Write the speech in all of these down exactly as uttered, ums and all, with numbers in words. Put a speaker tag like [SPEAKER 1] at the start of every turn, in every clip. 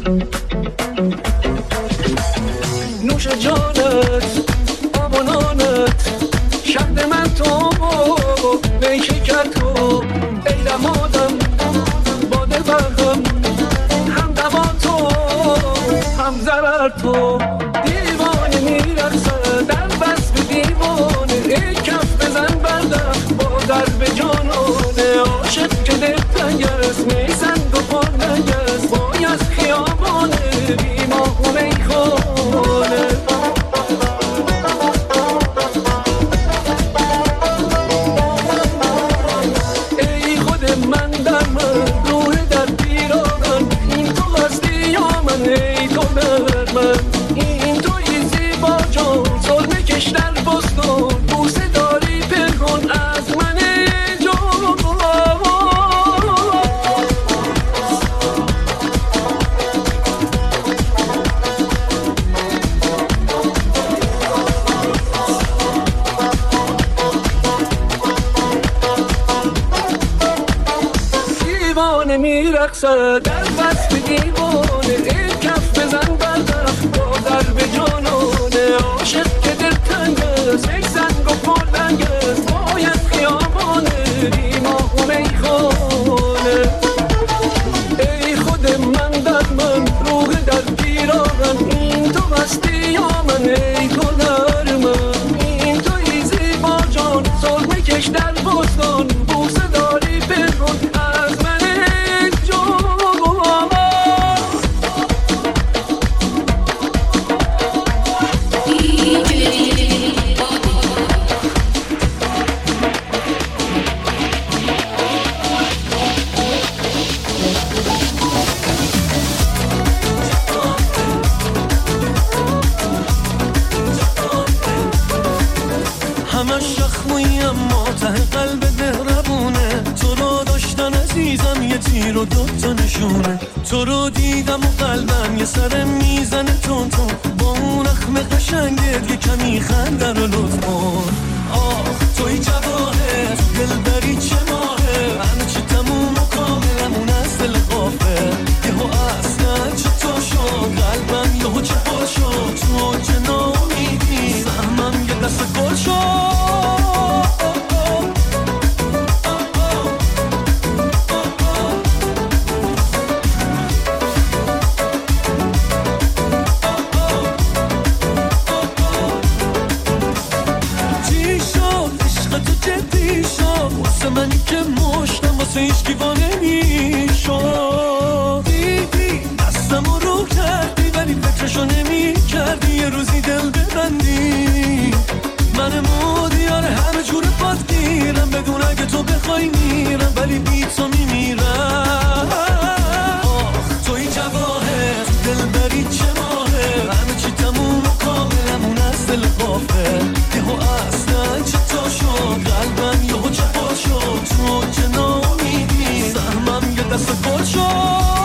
[SPEAKER 1] نوش جانت آب و نانت شهد من تو نیشکر تو ای دمادم باده برهم هم دوا تو هم ضرر تو دیوانه میرقصه در بس به دیوانه ای کف بزن بردم با درب جانانه عاشق که دلتنگ است میزند و پرنگ است بای از خیابانه بیماه و میخانه ای خود من در من روح در پیراهن این تو هستی یا من ای تو در من این توی زیبا جان سرمه کش در بستان بوسه داری پنهان از من جان دیوانه میرقصد در بس به دیوانه ای کف بزن بردم با درب جانانه عاشق که دلتنگ است یک زنگ و پرلنگ است باید خیابانه بیماه و میخانه ای خود من در من روح در پیراهن این تو هستی یا من ای تو در من این توی زیبا جان سرمه کش در بستان بوسه داری پنهان از من جان
[SPEAKER 2] همش شخمویی اما ته قلب مهربونه تو رو داشتن عزیزم یه تیر و دوتا نشونه تو رو دیدم و قلبم یه سر میزنه تون تون با اون اخم قشنگت یه کمی خنده رو لطف کن آه توی جواهر دلبری چه ماهه همه چی تموم و کاملمون از دل غافه یهو اصلا چطور شد قلبم یهو چه پا شد تو چه نامیدی سهمم یه دست گل شد منی که مشتم واسه هیچ دیوانه میشد دیدی دستم رو کردی ولی فکرشو نمی کردی یه روزی دل ببندی من مودیار همه جور پات گیرم بدون اگه تو بخوای میرم ولی بی تو میمیرم توی جواهر دل بری چه ماهه همه چی تموم و کاملمون از دل غافه یهو اصلا چطور شد قلبم یهو چه پا شد تو که نامیدی سهمم یه دست گل شد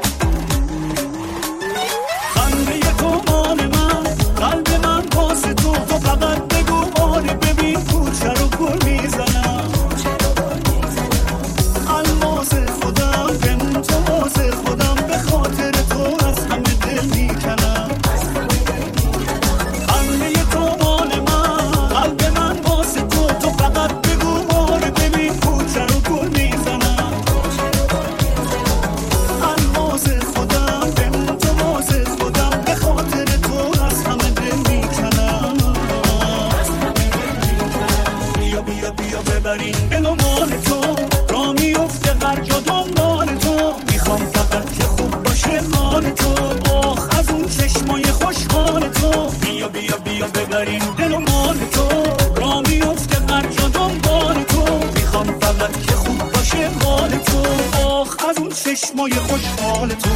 [SPEAKER 2] واسه تو
[SPEAKER 3] ببرین دل و مال تو، را میفته هر جا دنبال تو، میخوام فقط که خوب باشه مال تو. آخ از اون چشمای خوشحال تو، بیا بیا بیا ببرین دل و مال تو، را میفته هر جا دنبال تو، میخوام فقط که خوب باشه مال تو. آخ از اون چشمای خوشحال تو.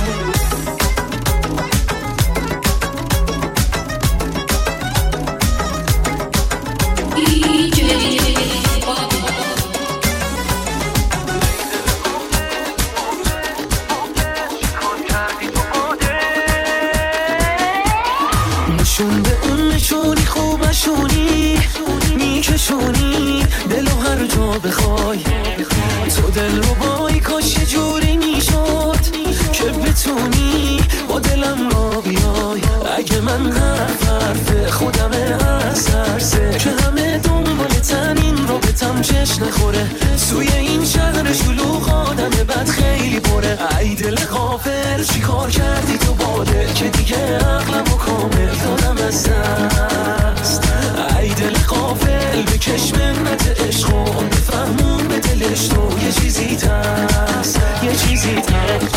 [SPEAKER 2] نشون به اون نشونی خوب نشونی میکشونی دلو هر جا بخوای، تو دل رو بای کاش یه جوری میشد که بتونی با دلم را بیای. اگه من حرف حرف خودمه از ترسه که همه دنبال تنین رو بتم چش نخوره، توی این شهر شلوغ آدم بد خیلی بره. ای دل غافل چی کار کردی تو باده که دیگه عقلم و کامل دادم از دست. ای دل غافل بکش منت عشق و بفهمون به دلش تو یه چیزی تست، یه چیزی تست.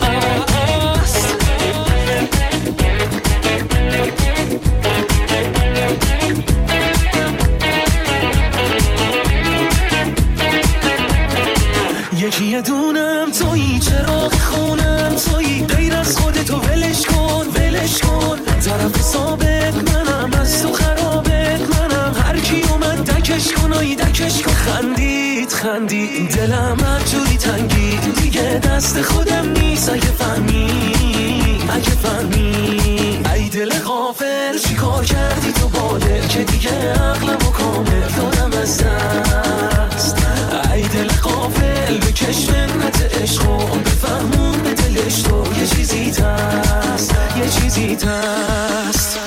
[SPEAKER 2] یکی یه دونم تویی، چراغ خونم تویی، غیر از خودتو ولش کن ولش کن. طرف ثابت منم، از تو خرابت منم، هر کی اومد دکش کن آی دکش کن. خندید خندید دلم هر جوری تنگید، دیگه دست خودم نیست اگه فهمی اگه فهمی. ای دل غافل چی کار کردی تو باده که دیگه عقلم و کامل دادم از دست. ای دل غافل بکش منت عشق و بفهمون به دلش تو یه چیزی تست، یه چیزی تست.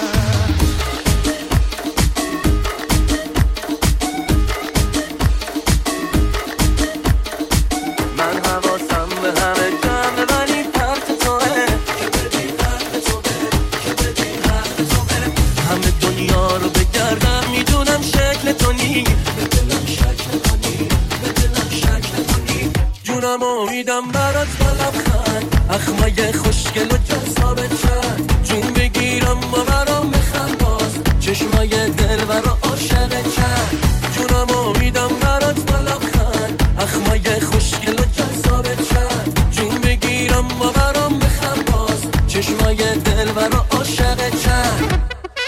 [SPEAKER 2] من حواسم به همه جمعه ولی پرت توه، که بدی حرف تو بره، که بدی حرف تو بره. همه دنیا رو بگردم میدونم شکل تو نی، به دلم شکل تو نی، به دلم شکل تو نی. جونم امیدم برات با لبخند، اخمای خوشگل و جذابت چند، جون بگیرم با برام بخند باز، چشمای دل برا عاشقت چند. جونم امیدم برات با لبخند، اخمای خوشگل و جذابت چند، جون بگیرم با برام بخند باز، چشمای دل برا عاشقت چند.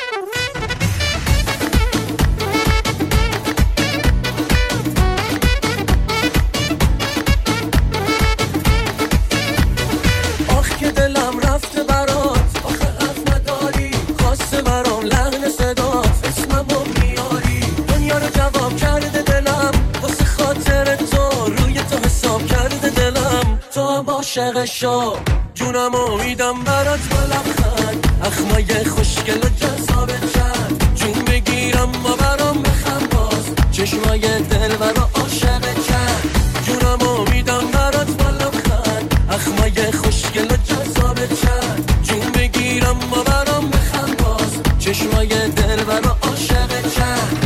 [SPEAKER 2] عاشق شو جونم امیدم برات با لبخند، اخمای خوشگل و جذابت چند، جون بگیرم با برام بخند باز، چشمای دل برا عاشق چند. جونم امیدم برات با لبخند، اخمای خوشگل و جذابت چند، جون بگیرم با برام بخند باز، چشمای دل برا عاشق چند.